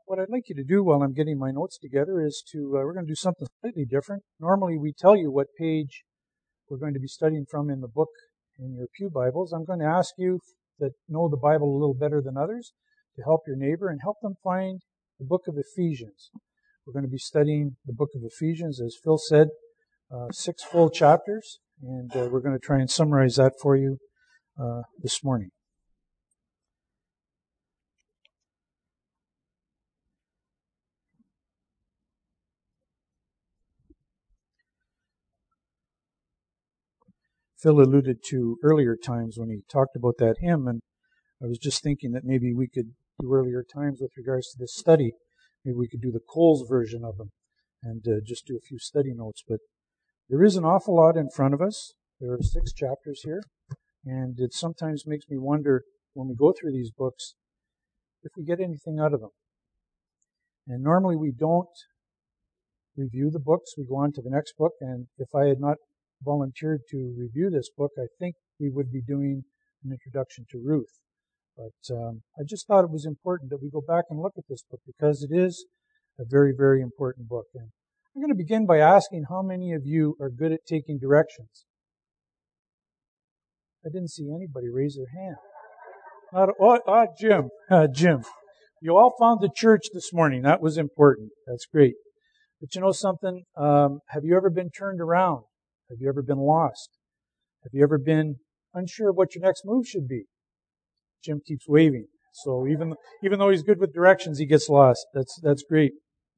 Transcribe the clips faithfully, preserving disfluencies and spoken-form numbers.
what I'd like you to do while I'm getting my notes together is to, uh, we're going to do something slightly different. Normally we tell you what page we're going to be studying from in the book in your pew Bibles. I'm going to ask you that know the Bible a little better than others to help your neighbor and help them find the book of Ephesians. We're going to be studying the book of Ephesians, as Phil said, uh, six full chapters, and uh, we're going to try and summarize that for you uh, this morning. Phil alluded to earlier times when he talked about that hymn, and I was just thinking that maybe we could do earlier times with regards to this study. Maybe we could do the Coles version of them and uh, just do a few study notes. But there is an awful lot in front of us. There are six chapters here, and it sometimes makes me wonder when we go through these books if we get anything out of them. And normally we don't review the books. We go on to the next book, and if I had not volunteered to review this book, I think we would be doing an introduction to Ruth. But um, I just thought it was important that we go back and look at this book because it is a very, very important book. And I'm going to begin by asking how many of you are good at taking directions. I didn't see anybody raise their hand. Not, oh, ah, Jim, uh, Jim. You all found the church this morning. That was important. That's great. But you know something? Um, have you ever been turned around? Have you ever been lost? Have you ever been unsure of what your next move should be? Jim keeps waving. So even even though he's good with directions, he gets lost. That's that's great.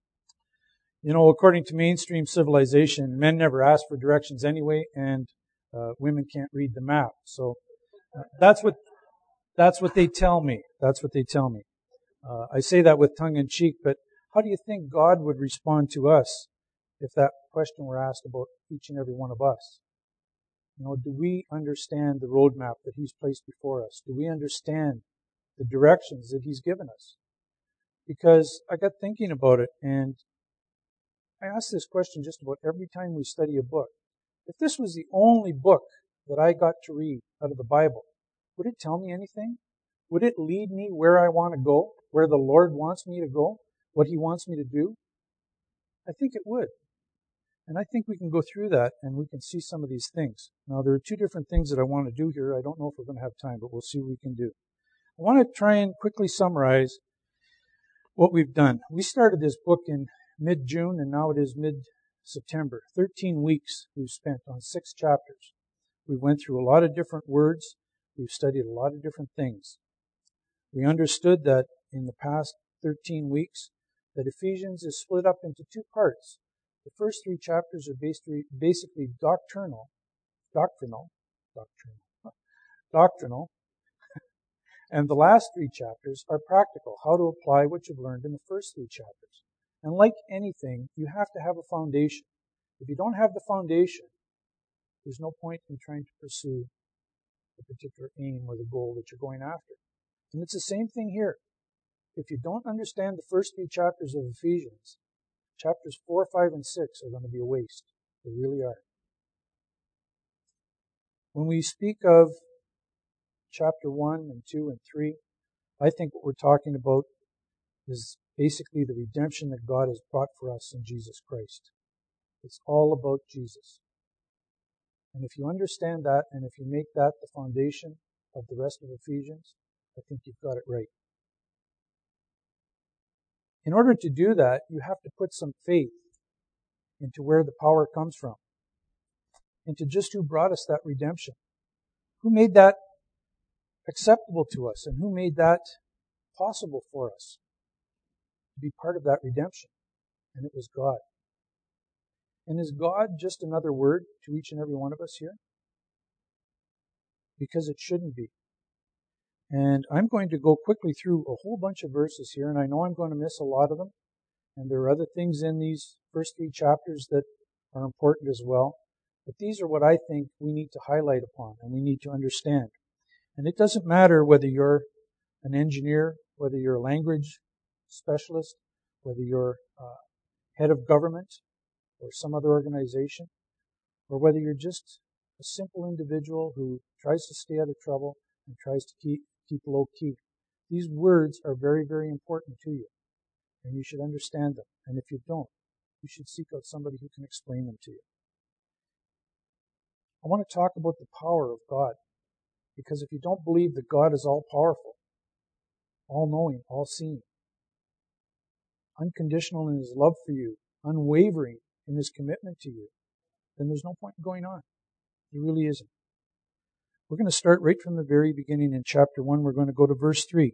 You know, according to mainstream civilization, men never ask for directions anyway, and uh, women can't read the map. So uh, that's what that's what they tell me. That's what they tell me. Uh, I say that with tongue in cheek, but how do you think God would respond to us if that question were asked about each and every one of us? You know, do we understand the roadmap that He's placed before us? Do we understand the directions that He's given us? Because I got thinking about it, and I ask this question just about every time we study a book. If this was the only book that I got to read out of the Bible, would it tell me anything? Would it lead me where I want to go, where the Lord wants me to go, what He wants me to do? I think it would. And I think we can go through that and we can see some of these things. Now, there are two different things that I want to do here. I don't know if we're going to have time, but we'll see what we can do. I want to try and quickly summarize what we've done. We started this book in mid-June, and now it is mid-September. Thirteen weeks we've spent on six chapters. We went through a lot of different words. We've studied a lot of different things. We understood that in the past thirteen weeks, that Ephesians is split up into two parts. The first three chapters are basically, basically doctrinal, doctrinal, doctrinal, doctrinal, and the last three chapters are practical, how to apply what you've learned in the first three chapters. And like anything, you have to have a foundation. If you don't have the foundation, there's no point in trying to pursue the particular aim or the goal that you're going after. And it's the same thing here. If you don't understand the first three chapters of Ephesians, chapters four, five, and six are going to be a waste. They really are. When we speak of chapter one and two and three, I think what we're talking about is basically the redemption that God has brought for us in Jesus Christ. It's all about Jesus. And if you understand that, and if you make that the foundation of the rest of Ephesians, I think you've got it right. In order to do that, you have to put some faith into where the power comes from, into just who brought us that redemption, who made that acceptable to us, and who made that possible for us to be part of that redemption. And it was God. And is God just another word to each and every one of us here? Because it shouldn't be. And I'm going to go quickly through a whole bunch of verses here, and I know I'm going to miss a lot of them. And there are other things in these first three chapters that are important as well. But these are what I think we need to highlight upon and we need to understand. And it doesn't matter whether you're an engineer, whether you're a language specialist, whether you're uh, head of government or some other organization, or whether you're just a simple individual who tries to stay out of trouble and tries to keep, keep low key. These words are very, very important to you. and you should understand them. And if you don't, you should seek out somebody who can explain them to you. I want to talk about the power of God, because if you don't believe that God is all-powerful, all-knowing, all-seeing, unconditional in His love for you, unwavering in His commitment to you, then there's no point in going on. There really isn't. We're going to start right from the very beginning in chapter one. We're going to go to verse three.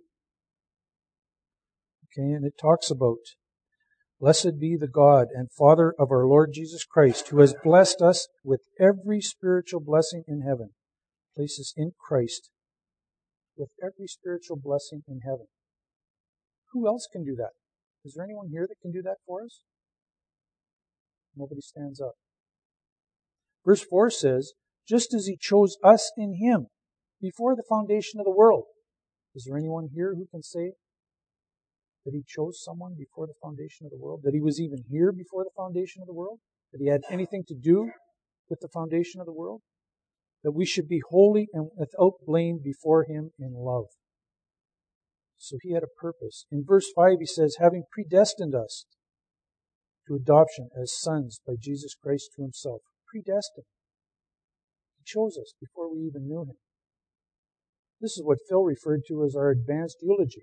Okay, and it talks about, "Blessed be the God and Father of our Lord Jesus Christ, who has blessed us with every spiritual blessing in heaven." Places in Christ with every spiritual blessing in heaven. Who else can do that? Is there anyone here that can do that for us? Nobody stands up. Verse four says, "Just as He chose us in Him before the foundation of the world." Is there anyone here who can say that He chose someone before the foundation of the world? That He was even here before the foundation of the world? That He had anything to do with the foundation of the world? That we should be holy and without blame before Him in love. So He had a purpose. In verse five He says, "Having predestined us to adoption as sons by Jesus Christ to Himself." Predestined. He chose us before we even knew Him. This is what Phil referred to as our advanced eulogy.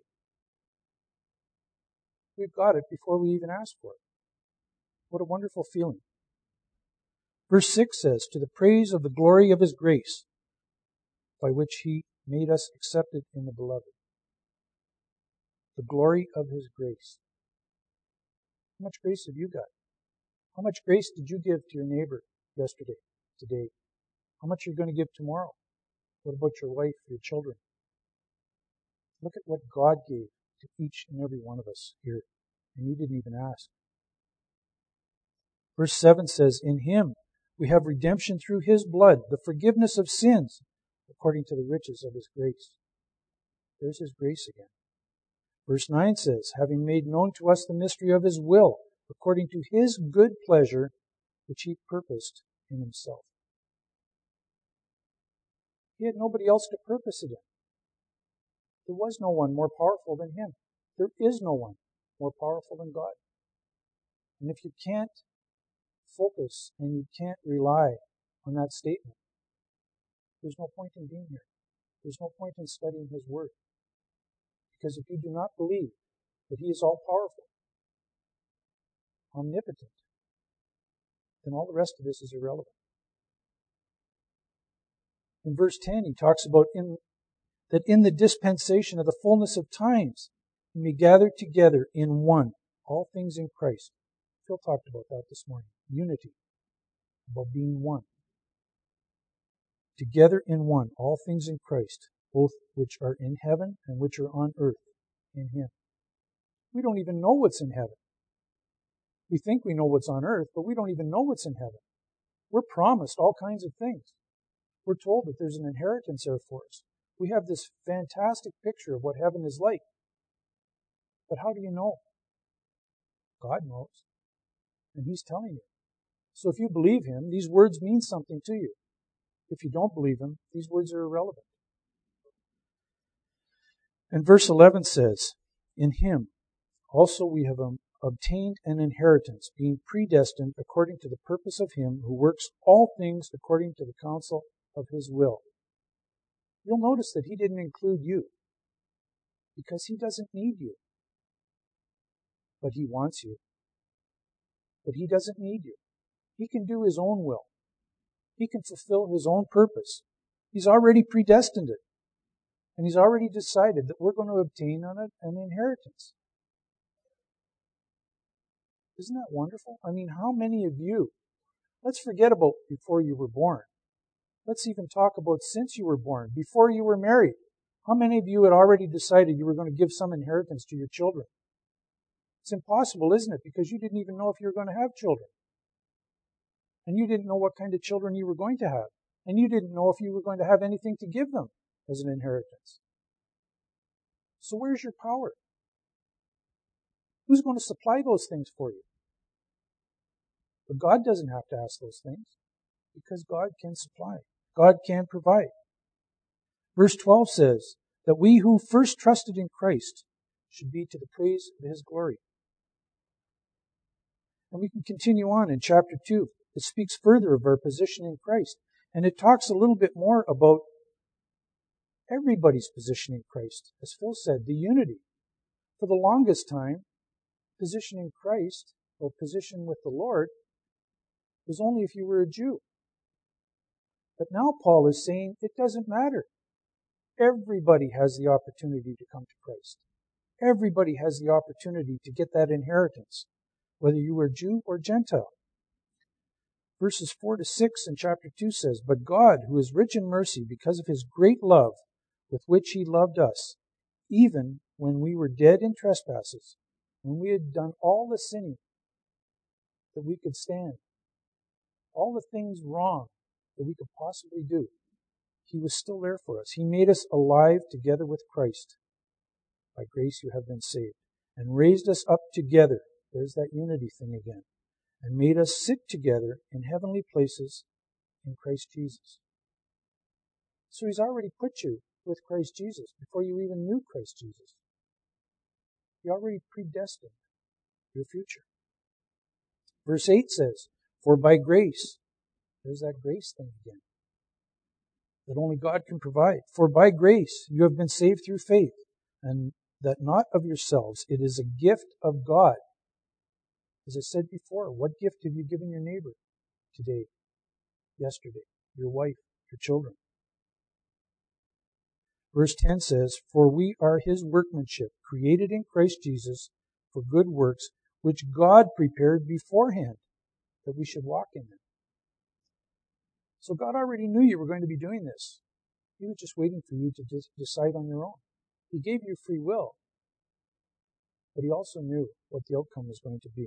We've got it before we even asked for it. What a wonderful feeling. Verse six says, "To the praise of the glory of His grace, by which He made us accepted in the Beloved." The glory of His grace. How much grace have you got? How much grace did you give to your neighbor yesterday, today? How much are you going to give tomorrow? What about your wife, your children? Look at what God gave to each and every one of us here, and you didn't even ask. Verse seven says, "In Him we have redemption through His blood, the forgiveness of sins, according to the riches of His grace." There's His grace again. Verse nine says, "Having made known to us the mystery of His will, according to His good pleasure, which He purposed in Himself." He had nobody else to purpose it in. There was no one more powerful than Him. There is no one more powerful than God. And if you can't focus and you can't rely on that statement, there's no point in being here. There's no point in studying His Word. Because if you do not believe that He is all-powerful, omnipotent, then all the rest of this is irrelevant. In verse ten, he talks about in, that in the dispensation of the fullness of times, He may gather together in one all things in Christ. Phil talked about that this morning. Unity. About being one. Together in one all things in Christ, both which are in heaven and which are on earth in Him. We don't even know what's in heaven. We think we know what's on earth, but we don't even know what's in heaven. We're promised all kinds of things. We're told that there's an inheritance there for us. We have this fantastic picture of what heaven is like. But how do you know? God knows. And He's telling you. So if you believe Him, these words mean something to you. If you don't believe Him, these words are irrelevant. And verse eleven says, "In Him also we have um, obtained an inheritance, being predestined according to the purpose of Him who works all things according to the counsel of His will." You'll notice that He didn't include you, because He doesn't need you. But He wants you. But He doesn't need you. He can do His own will. He can fulfill His own purpose. He's already predestined it. And He's already decided that we're going to obtain an inheritance. Isn't that wonderful? I mean, how many of you, let's forget about before you were born. Let's even talk about since you were born, before you were married. How many of you had already decided you were going to give some inheritance to your children? It's impossible, isn't it? Because you didn't even know if you were going to have children. And you didn't know what kind of children you were going to have. And you didn't know if you were going to have anything to give them as an inheritance. So where's your power? Who's going to supply those things for you? But God doesn't have to ask those things, because God can supply. God can provide. Verse twelve says that we who first trusted in Christ should be to the praise of His glory. And we can continue on in chapter two. It speaks further of our position in Christ. And it talks a little bit more about everybody's position in Christ. As Phil said, the unity. For the longest time, position in Christ, or position with the Lord, was only if you were a Jew. But now Paul is saying it doesn't matter. Everybody has the opportunity to come to Christ. Everybody has the opportunity to get that inheritance, whether you were Jew or Gentile. Verses four to six in chapter two says, "But God, who is rich in mercy, because of his great love with which he loved us, even when we were dead in trespasses, when we had done all the sinning that we could stand, all the things wrong that we could possibly do, he was still there for us. He made us alive together with Christ. By grace you have been saved, and raised us up together." There's that unity thing again. "And made us sit together in heavenly places in Christ Jesus." So he's already put you with Christ Jesus before you even knew Christ Jesus. He already predestined your future. Verse eight says, "For by grace," there's that grace thing again, that only God can provide. "For by grace you have been saved through faith, and that not of yourselves. It is a gift of God." As I said before, what gift have you given your neighbor today, yesterday, your wife, your children? Verse ten says, "For we are his workmanship, created in Christ Jesus for good works, which God prepared beforehand that we should walk in them." So God already knew you were going to be doing this. He was just waiting for you to just decide on your own. He gave you free will, but he also knew what the outcome was going to be.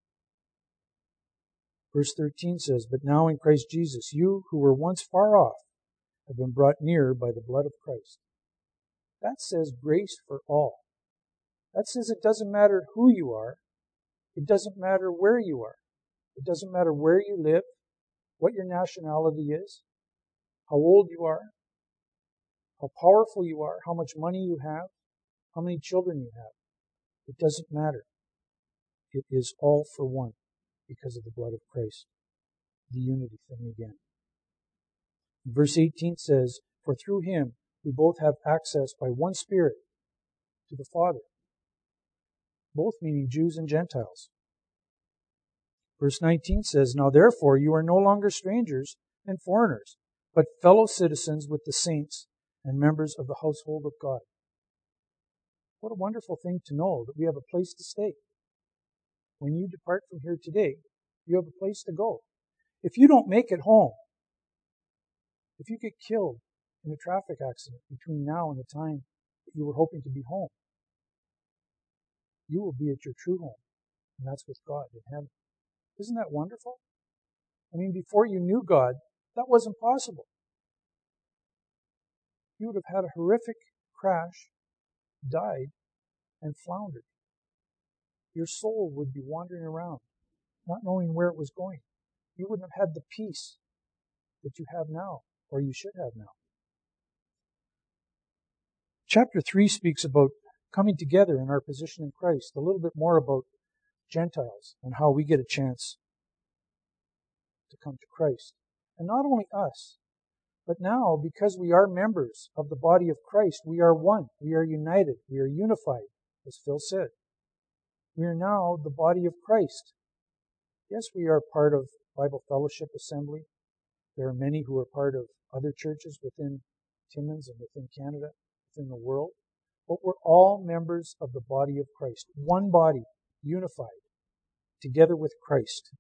Verse thirteen says, "But now in Christ Jesus, you who were once far off have been brought near by the blood of Christ." That says grace for all. That says it doesn't matter who you are. It doesn't matter where you are. It doesn't matter where you live, what your nationality is, how old you are, how powerful you are, how much money you have, how many children you have. It doesn't matter. It is all for one because of the blood of Christ. The unity thing again. Verse eighteen says, "For through him we both have access by one Spirit to the Father." Both meaning Jews and Gentiles. Verse nineteen says, "Now therefore you are no longer strangers and foreigners, but fellow citizens with the saints and members of the household of God." What a wonderful thing to know that we have a place to stay. When you depart from here today, you have a place to go. If you don't make it home, if you get killed in a traffic accident between now and the time that you were hoping to be home, you will be at your true home, and that's with God in heaven. Isn't that wonderful? I mean, before you knew God, that wasn't possible. You would have had a horrific crash, died, and floundered. Your soul would be wandering around, not knowing where it was going. You wouldn't have had the peace that you have now, or you should have now. Chapter three speaks about coming together in our position in Christ, a little bit more about Gentiles and how we get a chance to come to Christ. And not only us, but now, because we are members of the body of Christ, we are one. We are united. We are unified, as Phil said. We are now the body of Christ. Yes, we are part of Bible Fellowship Assembly. There are many who are part of other churches within Timmins and within Canada, within the world. But we're all members of the body of Christ. One body, unified, together with Christ.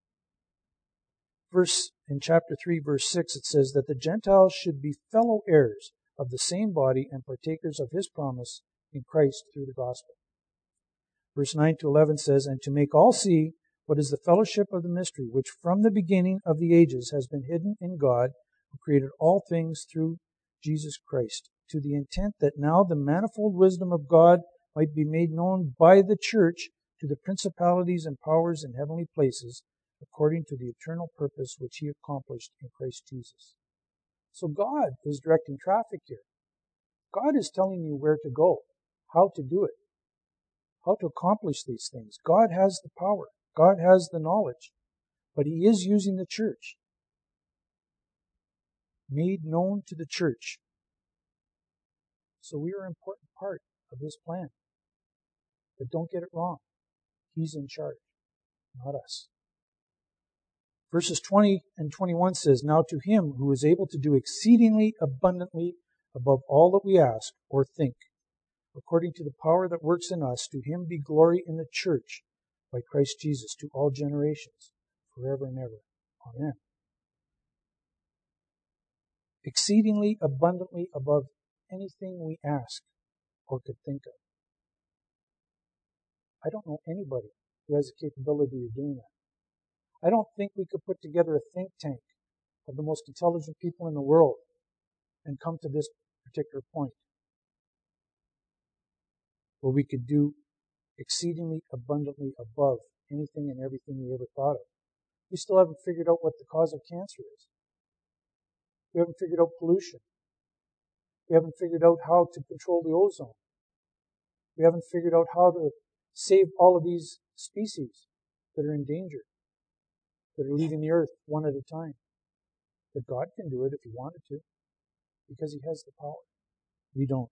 Verse in chapter three, verse six, it says that the Gentiles should be fellow heirs of the same body and partakers of his promise in Christ through the gospel. Verse nine to eleven says, "And to make all see what is the fellowship of the mystery, which from the beginning of the ages has been hidden in God, who created all things through Jesus Christ, to the intent that now the manifold wisdom of God might be made known by the church to the principalities and powers in heavenly places, according to the eternal purpose which he accomplished in Christ Jesus." So God is directing traffic here. God is telling you where to go, how to do it, how to accomplish these things. God has the power. God has the knowledge. But He is using the church. Made known to the church. So we are an important part of His plan. But don't get it wrong. He's in charge, not us. Verses twenty and twenty-one says, Now to Him who is able to do exceedingly abundantly above all that we ask or think, according to the power that works in us, to Him be glory in the church by Christ Jesus to all generations, forever and ever. Amen. Exceedingly abundantly above anything we ask or could think of. I don't know anybody who has the capability of doing that. I don't think we could put together a think tank of the most intelligent people in the world and come to this particular point where we could do exceedingly abundantly above anything and everything we ever thought of. We still haven't figured out what the cause of cancer is. We haven't figured out pollution. We haven't figured out how to control the ozone. We haven't figured out how to save all of these species that are in danger, that are leaving the earth one at a time. But God can do it if He wanted to, because He has the power. We don't.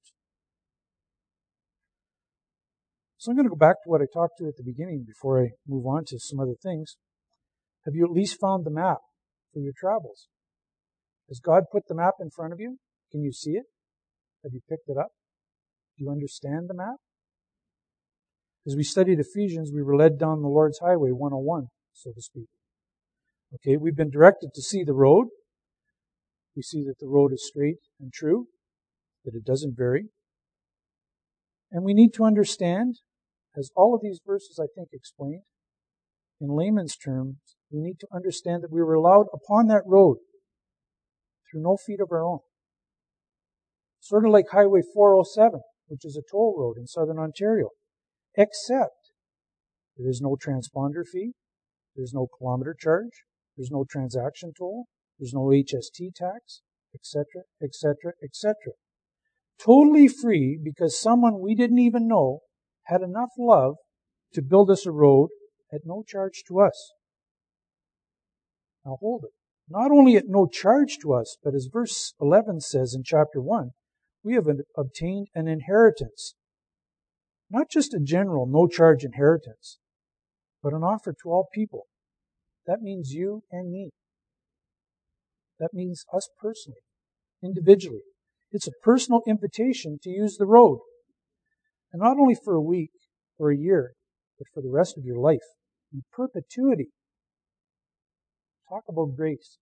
So I'm going to go back to what I talked to at the beginning before I move on to some other things. Have you at least found the map for your travels? Has God put the map in front of you? Can you see it? Have you picked it up? Do you understand the map? As we studied Ephesians, we were led down the Lord's Highway one oh one, so to speak. Okay, we've been directed to see the road. We see that the road is straight and true, that it doesn't vary. And we need to understand, as all of these verses I think explained, in layman's terms, we need to understand that we were allowed upon that road through no feet of our own. Sort of like Highway four oh seven, which is a toll road in southern Ontario. Except there is no transponder fee, there's no kilometer charge, there's no transaction toll, there's no H S T tax, et cetera, et cetera, et cetera. Totally free because someone we didn't even know had enough love to build us a road at no charge to us. Now hold it. Not only at no charge to us, but as verse eleven says in chapter one, we have obtained an inheritance. Not just a general no-charge inheritance, but an offer to all people. That means you and me. That means us personally, individually. It's a personal invitation to use the road. And not only for a week or a year, but for the rest of your life. In perpetuity. Talk about grace.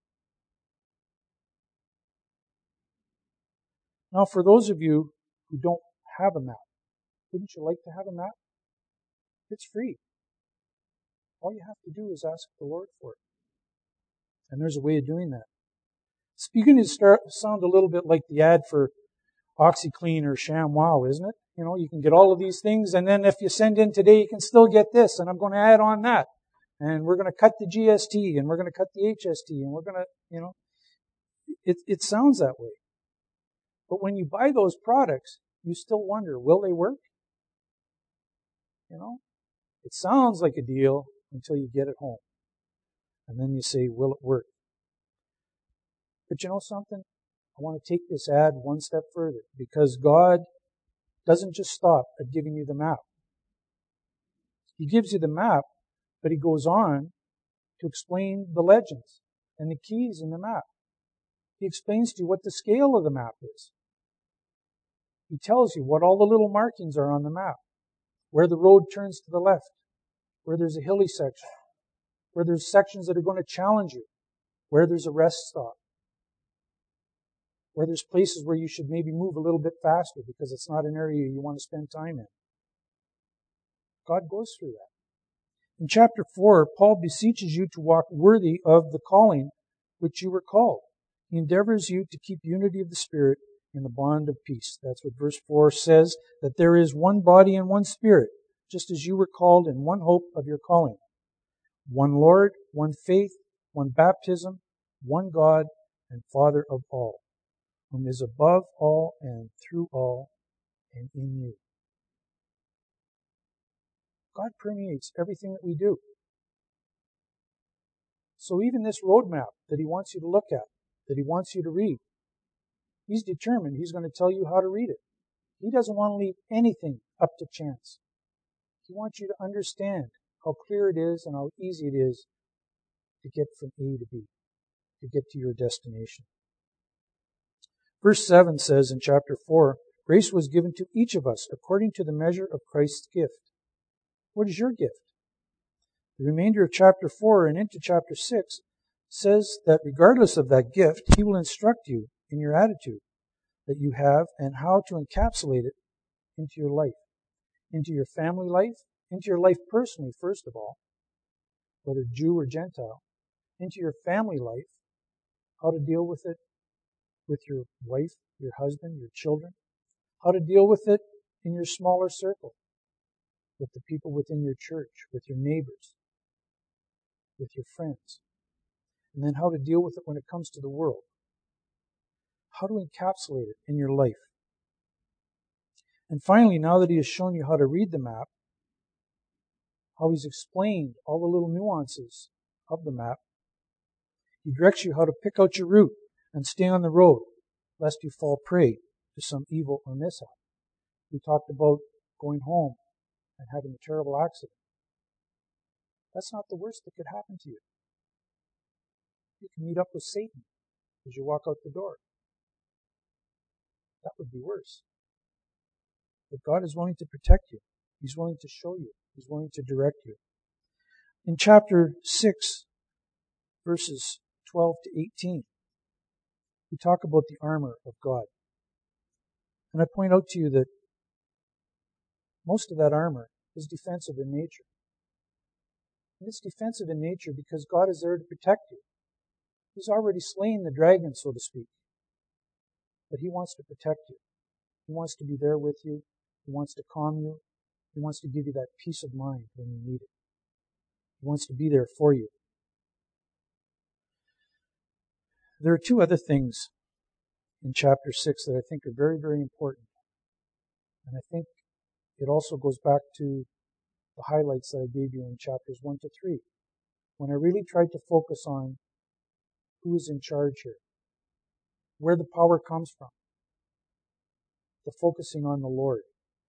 Now, for those of you who don't have a map, wouldn't you like to have a map? It's free. All you have to do is ask the Lord for it. And there's a way of doing that. It's beginning to start, sound a little bit like the ad for OxyClean or ShamWow, isn't it? You know, you can get all of these things, and then if you send in today, you can still get this, and I'm going to add on that. And we're going to cut the G S T, and we're going to cut the H S T, and we're going to, you know, it, it sounds that way. But when you buy those products, you still wonder, will they work? You know, it sounds like a deal until you get it home. And then you say, will it work? But you know something? I want to take this ad one step further, because God doesn't just stop at giving you the map. He gives you the map, but He goes on to explain the legends and the keys in the map. He explains to you what the scale of the map is. He tells you what all the little markings are on the map. Where the road turns to the left, where there's a hilly section, where there's sections that are going to challenge you, where there's a rest stop, where there's places where you should maybe move a little bit faster because it's not an area you want to spend time in. God goes through that. In chapter four, Paul beseeches you to walk worthy of the calling which you were called. He endeavors you to keep unity of the Spirit in the bond of peace. That's what verse four says, that there is one body and one Spirit, just as you were called in one hope of your calling. One Lord, one faith, one baptism, one God and Father of all, whom is above all and through all and in you. God permeates everything that we do. So even this roadmap that he wants you to look at, that he wants you to read, he's determined he's going to tell you how to read it. He doesn't want to leave anything up to chance. He wants you to understand how clear it is and how easy it is to get from A to B, to get to your destination. Verse seven says in chapter four, grace was given to each of us according to the measure of Christ's gift. What is your gift? The remainder of chapter four and into chapter six says that regardless of that gift, he will instruct you in your attitude that you have and how to encapsulate it into your life, into your family life, into your life personally, first of all, whether Jew or Gentile, into your family life, how to deal with it with your wife, your husband, your children, how to deal with it in your smaller circle, with the people within your church, with your neighbors, with your friends, and then how to deal with it when it comes to the world, how to encapsulate it in your life. And finally, now that he has shown you how to read the map, how he's explained all the little nuances of the map, he directs you how to pick out your route and stay on the road, lest you fall prey to some evil or mishap. We talked about going home and having a terrible accident. That's not the worst that could happen to you. You can meet up with Satan as you walk out the door. That would be worse. But God is willing to protect you. He's willing to show you. He's willing to direct you. In chapter six, verses twelve to eighteen, we talk about the armor of God. And I point out to you that most of that armor is defensive in nature. And it's defensive in nature because God is there to protect you. He's already slain the dragon, so to speak. But he wants to protect you. He wants to be there with you. He wants to calm you. He wants to give you that peace of mind when you need it. He wants to be there for you. There are two other things in chapter six that I think are very, very important. And I think it also goes back to the highlights that I gave you in chapters one to three, when I really tried to focus on who is in charge here, where the power comes from, the focusing on the Lord.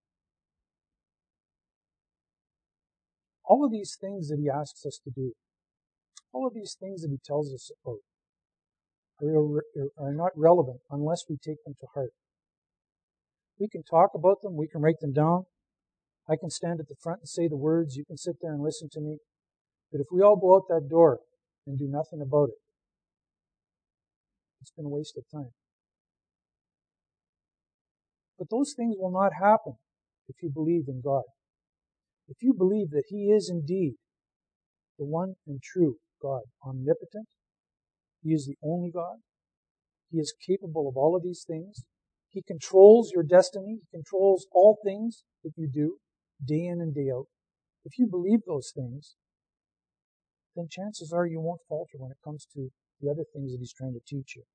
All of these things that he asks us to do, all of these things that he tells us about, are, are not relevant unless we take them to heart. We can talk about them, we can write them down. I can stand at the front and say the words, you can sit there and listen to me. But if we all go out that door and do nothing about it, it's been a waste of time. But those things will not happen if you believe in God. If you believe that he is indeed the one and true God, omnipotent, he is the only God, he is capable of all of these things, he controls your destiny, he controls all things that you do, day in and day out. If you believe those things, then chances are you won't falter when it comes to the other things that he's trying to teach you.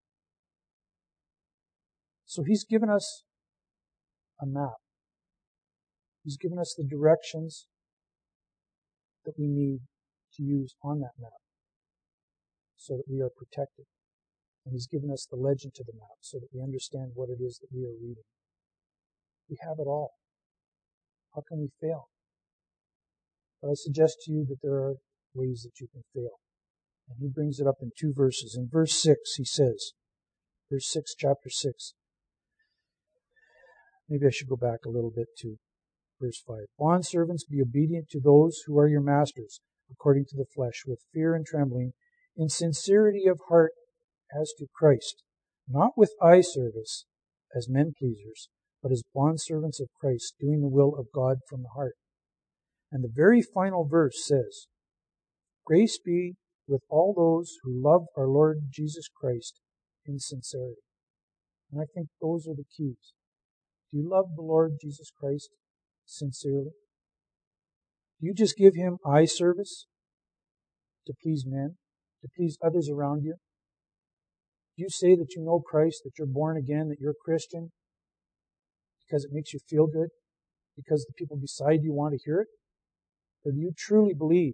So he's given us a map. He's given us the directions that we need to use on that map so that we are protected. And he's given us the legend to the map so that we understand what it is that we are reading. We have it all. How can we fail? But I suggest to you that there are ways that you can fail. And he brings it up in two verses. In verse six, he says, verse six, chapter six. Maybe I should go back a little bit to verse five. Bondservants, be obedient to those who are your masters, according to the flesh, with fear and trembling, in sincerity of heart as to Christ, not with eye service as men pleasers, but as bondservants of Christ, doing the will of God from the heart. And the very final verse says, grace be with all those who love our Lord Jesus Christ in sincerity. And I think those are the keys. Do you love the Lord Jesus Christ sincerely? Do you just give him eye service to please men, to please others around you? Do you say that you know Christ, that you're born again, that you're a Christian because it makes you feel good, because the people beside you want to hear it? Or do you truly believe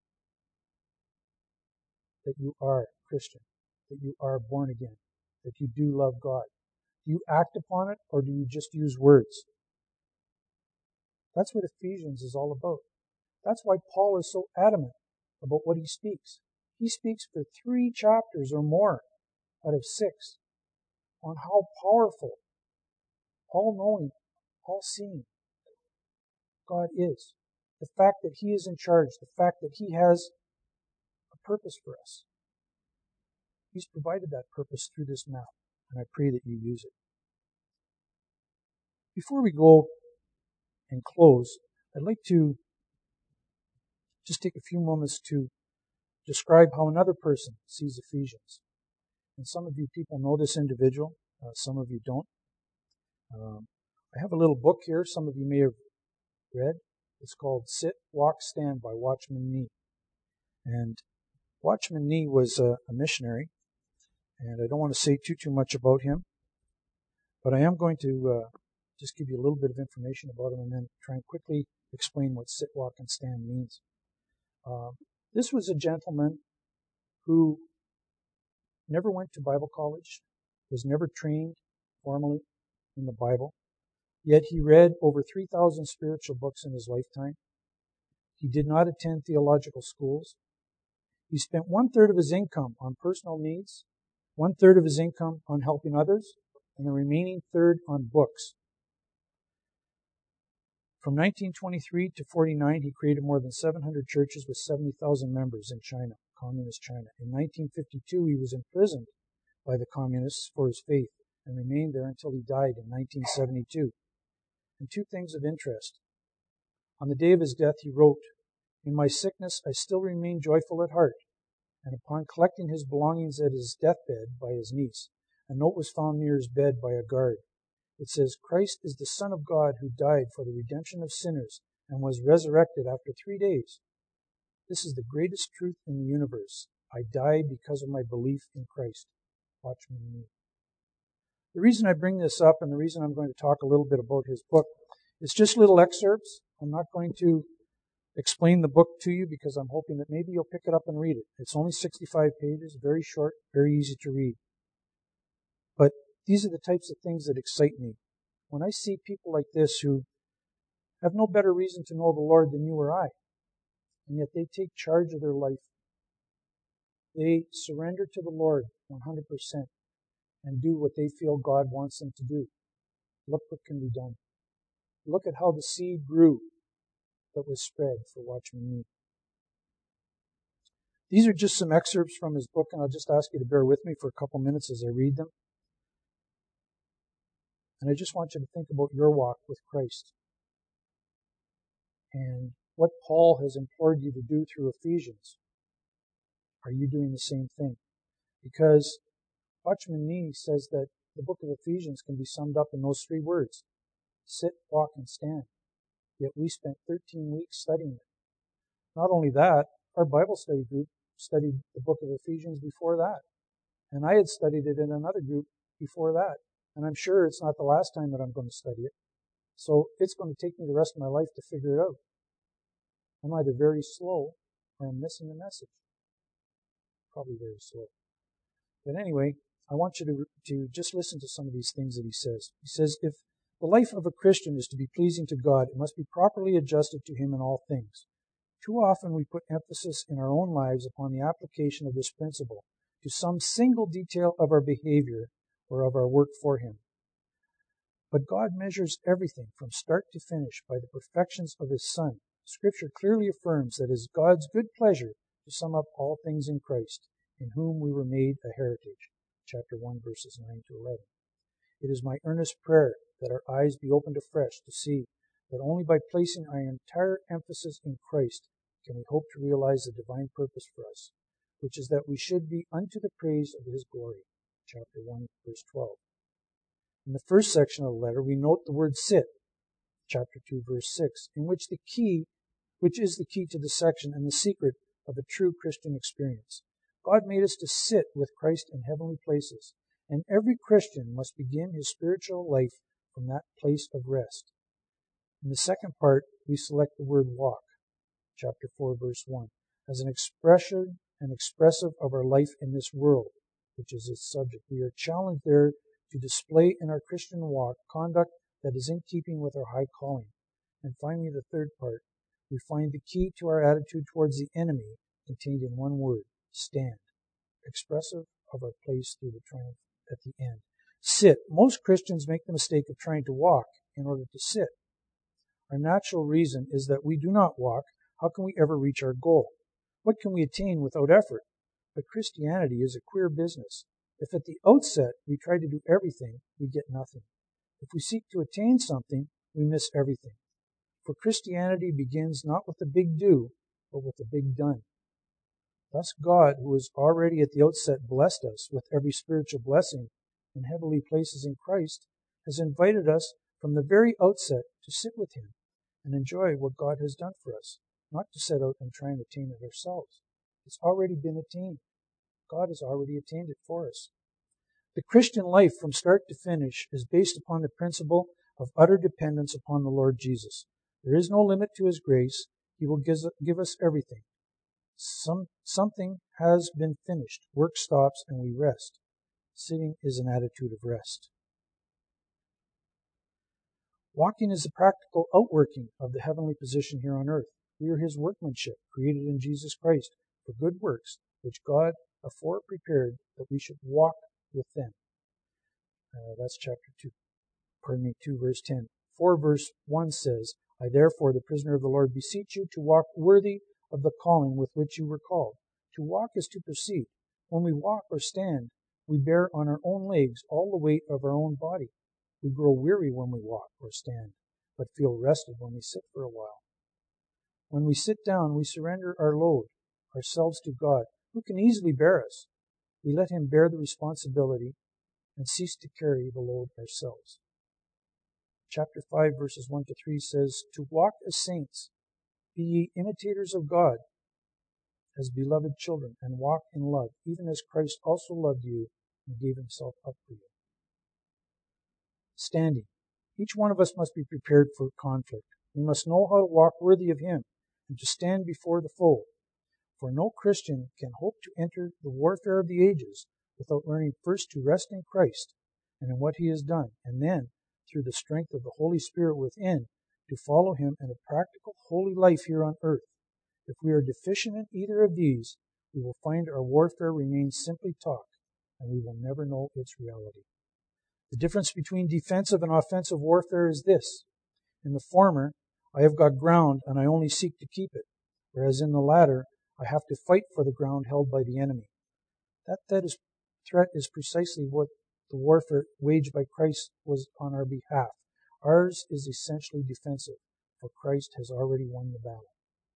that you are Christian, that you are born again, that you do love God? Do you act upon it, or do you just use words? That's what Ephesians is all about. That's why Paul is so adamant about what he speaks. He speaks for three chapters or more out of six on how powerful, all-knowing, all-seeing God is. The fact that He is in charge, the fact that He has a purpose for us. He's provided that purpose through this map, and I pray that you use it. Before we go and close, I'd like to just take a few moments to describe how another person sees Ephesians. And some of you people know this individual, uh, some of you don't. Um, I have a little book here, some of you may have read. It's called Sit, Walk, Stand by Watchman Nee. And Watchman Nee was a, a missionary, and I don't want to say too, too much about him, but I am going to uh, just give you a little bit of information about him and then try and quickly explain what sit, walk, and stand means. Uh, this was a gentleman who never went to Bible college, was never trained formally in the Bible, yet he read over three thousand spiritual books in his lifetime. He did not attend theological schools. He spent one-third of his income on personal needs, one-third of his income on helping others, and the remaining third on books. From nineteen twenty-three to forty-nine, he created more than seven hundred churches with seventy thousand members in China, communist China. In nineteen fifty-two, he was imprisoned by the communists for his faith and remained there until he died in nineteen seventy-two. And two things of interest. On the day of his death, he wrote, "In my sickness, I still remain joyful at heart." And upon collecting his belongings at his deathbed by his niece, a note was found near his bed by a guard. It says, "Christ is the Son of God who died for the redemption of sinners and was resurrected after three days. This is the greatest truth in the universe. I die because of my belief in Christ." Watchman Nee. The reason I bring this up and the reason I'm going to talk a little bit about his book is just little excerpts. I'm not going to explain the book to you because I'm hoping that maybe you'll pick it up and read it. It's only sixty-five pages, very short, very easy to read. But these are the types of things that excite me. When I see people like this who have no better reason to know the Lord than you or I, and yet they take charge of their life. They surrender to the Lord one hundred percent and do what they feel God wants them to do. Look what can be done. Look at how the seed grew that was spread for Watchman Nee. These are just some excerpts from his book, and I'll just ask you to bear with me for a couple minutes as I read them. And I just want you to think about your walk with Christ and what Paul has implored you to do through Ephesians. Are you doing the same thing? Because Watchman Nee says that the book of Ephesians can be summed up in those three words: sit, walk, and stand. Yet we spent thirteen weeks studying it. Not only that, our Bible study group studied the book of Ephesians before that. And I had studied it in another group before that. And I'm sure it's not the last time that I'm going to study it. So it's going to take me the rest of my life to figure it out. I'm either very slow or I'm missing the message. Probably very slow. But anyway, I want you to, to just listen to some of these things that he says. He says, if the life of a Christian is to be pleasing to God, it must be properly adjusted to Him in all things. Too often we put emphasis in our own lives upon the application of this principle to some single detail of our behavior or of our work for Him. But God measures everything from start to finish by the perfections of His Son. Scripture clearly affirms that it is God's good pleasure to sum up all things in Christ, in whom we were made a heritage. Chapter one, verses nine to eleven. It is my earnest prayer that our eyes be opened afresh to see that only by placing our entire emphasis in Christ can we hope to realize the divine purpose for us, which is that we should be unto the praise of His glory. Chapter one, verse twelve. In the first section of the letter, we note the word sit, chapter two, verse six, in which the key, which is the key to the section and the secret of a true Christian experience. God made us to sit with Christ in heavenly places, and every Christian must begin his spiritual life from that place of rest. In the second part, we select the word walk, chapter four, verse one, as an expression and expressive of our life in this world, which is its subject. We are challenged there to display in our Christian walk conduct that is in keeping with our high calling. And finally, the third part, we find the key to our attitude towards the enemy contained in one word, stand, expressive of our place through the triumph at the end. Sit. Most Christians make the mistake of trying to walk in order to sit. Our natural reason is that we do not walk. How can we ever reach our goal? What can we attain without effort? But Christianity is a queer business. If at the outset we try to do everything, we get nothing. If we seek to attain something, we miss everything. For Christianity begins not with a big do, but with a big done. Thus God, who has already at the outset blessed us with every spiritual blessing in heavenly places in Christ, has invited us from the very outset to sit with Him and enjoy what God has done for us, not to set out and try and attain it ourselves. It's already been attained. God has already attained it for us. The Christian life from start to finish is based upon the principle of utter dependence upon the Lord Jesus. There is no limit to His grace. He will give us everything. Some, something has been finished. Work stops and we rest. Sitting is an attitude of rest. Walking is the practical outworking of the heavenly position here on earth. We are His workmanship, created in Jesus Christ for good works, which God afore prepared that we should walk with them. Uh, that's chapter two. Pardon me, two verse ten. four verse one says, I therefore, the prisoner of the Lord, beseech you to walk worthy of the calling with which you were called. To walk is to proceed. When we walk or stand, we bear on our own legs all the weight of our own body. We grow weary when we walk or stand, but feel rested when we sit for a while. When we sit down, we surrender our load, ourselves to God, who can easily bear us. We let Him bear the responsibility and cease to carry the load ourselves. Chapter five, verses one to three says, To walk as saints, be ye imitators of God, as beloved children, and walk in love, even as Christ also loved you and gave Himself up for you. Standing. Each one of us must be prepared for conflict. We must know how to walk worthy of Him and to stand before the foe. For no Christian can hope to enter the warfare of the ages without learning first to rest in Christ and in what He has done, and then, through the strength of the Holy Spirit within, to follow Him in a practical, holy life here on earth. If we are deficient in either of these, we will find our warfare remains simply talk, and we will never know its reality. The difference between defensive and offensive warfare is this. In the former, I have got ground and I only seek to keep it, whereas in the latter, I have to fight for the ground held by the enemy. That, that is, threat is precisely what the warfare waged by Christ was on our behalf. Ours is essentially defensive, for Christ has already won the battle.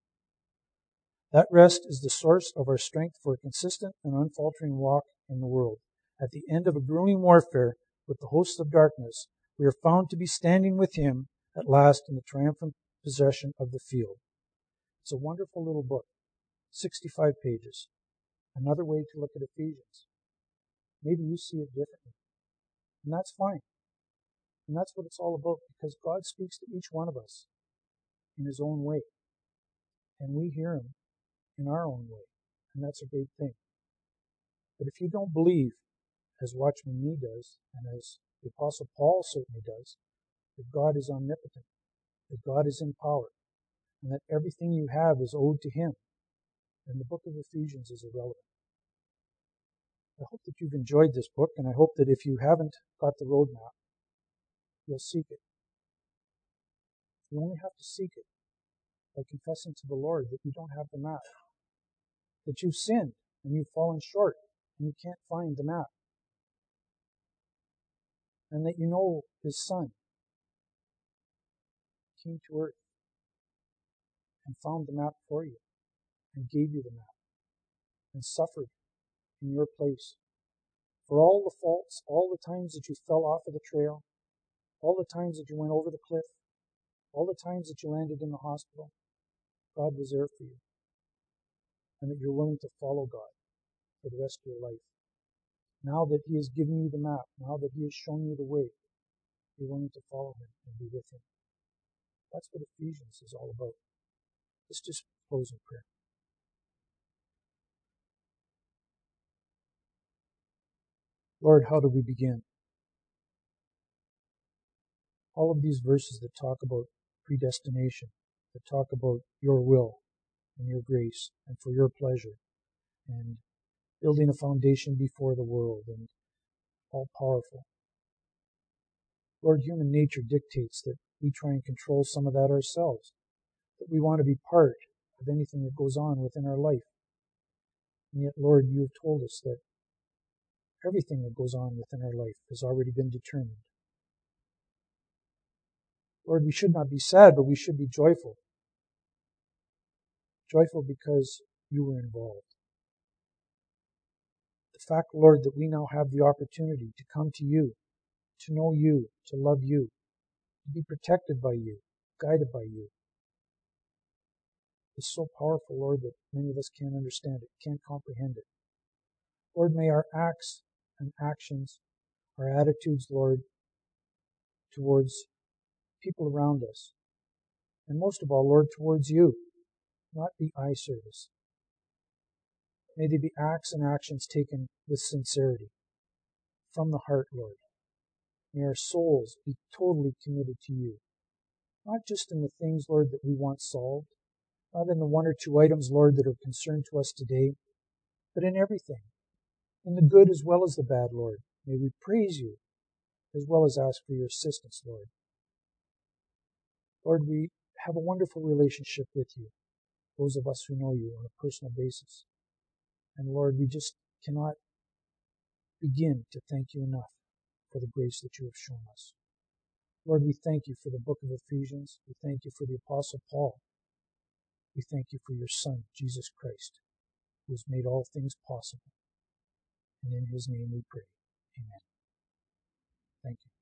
That rest is the source of our strength for a consistent and unfaltering walk in the world. At the end of a grueling warfare with the hosts of darkness, we are found to be standing with Him at last in the triumphant possession of the field. It's a wonderful little book, sixty-five pages. Another way to look at Ephesians. Maybe you see it differently. And that's fine. And that's what it's all about, because God speaks to each one of us in His own way. And we hear Him in our own way. And that's a great thing. But if you don't believe, as Watchman Nee does, and as the Apostle Paul certainly does, that God is omnipotent, that God is in power, and that everything you have is owed to Him, then the book of Ephesians is irrelevant. I hope that you've enjoyed this book, and I hope that if you haven't got the roadmap, you'll seek it. You only have to seek it by confessing to the Lord that you don't have the map, that you've sinned and you've fallen short and you can't find the map, and that you know His Son came to earth and found the map for you and gave you the map and suffered in your place. For all the faults, all the times that you fell off of the trail, all the times that you went over the cliff, all the times that you landed in the hospital, God was there for you. And that you're willing to follow God for the rest of your life. Now that He has given you the map, now that He has shown you the way, you're willing to follow Him and be with Him. That's what Ephesians is all about. Let's just Close in prayer. Lord, how do we begin? All of these verses that talk about predestination, that talk about your will and your grace and for your pleasure and building a foundation before the world and all powerful. Lord, human nature dictates that we try and control some of that ourselves, that we want to be part of anything that goes on within our life. And yet, Lord, you have told us that everything that goes on within our life has already been determined. Lord, we should not be sad, but we should be joyful. Joyful because you were involved. The fact, Lord, that we now have the opportunity to come to you, to know you, to love you, to be protected by you, guided by you, is so powerful, Lord, that many of us can't understand it, can't comprehend it. Lord, may our acts and actions, our attitudes, Lord, towards people around us, and most of all, Lord, towards you, not be eye service. May they be acts and actions taken with sincerity, from the heart, Lord. May our souls be totally committed to you, not just in the things, Lord, that we want solved, not in the one or two items, Lord, that are concerned to us today, but in everything, in the good as well as the bad, Lord. May we praise you as well as ask for your assistance, Lord. Lord, we have a wonderful relationship with you, those of us who know you on a personal basis. And Lord, we just cannot begin to thank you enough for the grace that you have shown us. Lord, we thank you for the book of Ephesians. We thank you for the Apostle Paul. We thank you for your Son, Jesus Christ, who has made all things possible. And in his name we pray. Amen. Thank you.